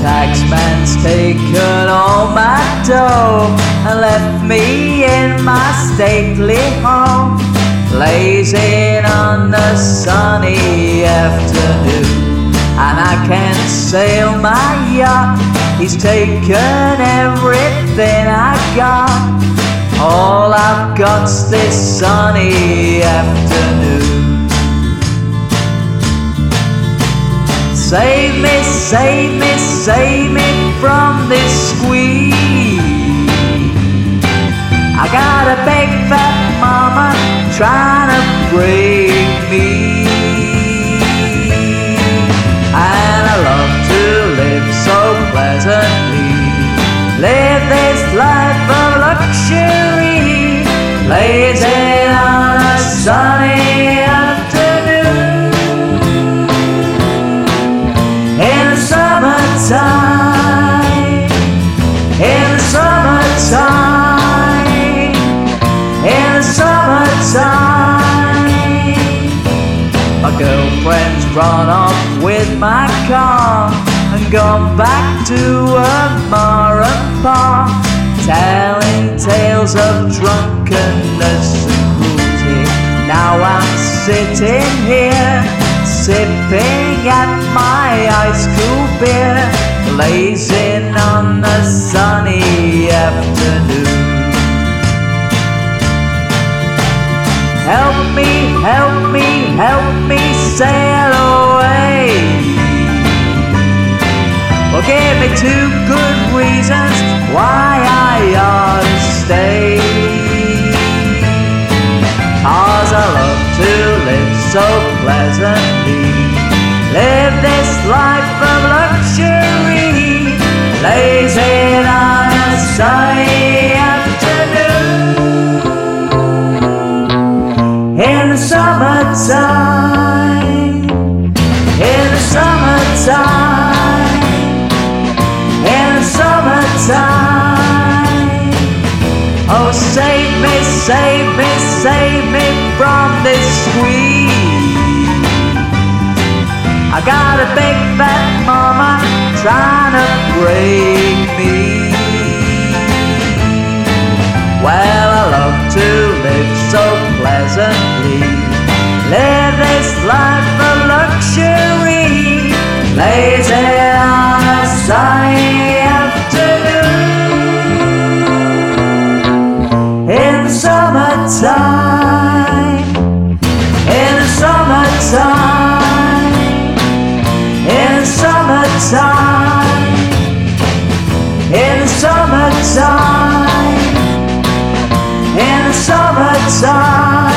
Taxman's taken all my dough and left me in my stately home, blazing on the sunny afternoon. And I can't sail my yacht, he's taken everything I got. All I've got's this sunny afternoon. Save me, save me, save me from this squeeze. I got a big fat mama trying to break me, and I love to live so pleasantly, live this life of luxury, blazing on a sunny afternoon. In the summertime, in the summertime, in the summertime, my girlfriend's run off with my car and gone back to her ma and pa, telling tales of drunkenness and cruelty. Now I'm sitting here, sipping at my ice cool beer, blazing on the sunny afternoon. Help me, help me, help me sail away. Well, give me 2 good reasons why I ought to stay. 'Cause I love to live so pleasantly, live this life of luxury, blazing on a sunny afternoon. In the summertime, in the summertime, in the summertime. Oh, save me, save me, save me from this squeeze. I got a big fat mama trying to break me. Well, I love to live so pleasantly, live this life of luxury, blazing on a sunny afternoon. In the summertime, in the summertime, in the summertime, in the summertime, in the summertime.